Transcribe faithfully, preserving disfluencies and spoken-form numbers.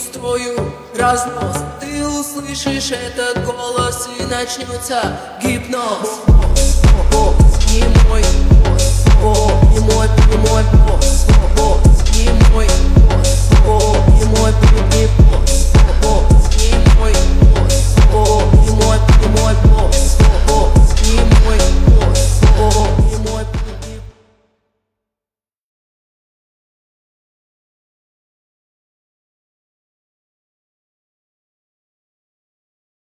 устрою разнос. Ты услышишь этот голос и начнется гипноз. О, не мой, о, не мой, не мой.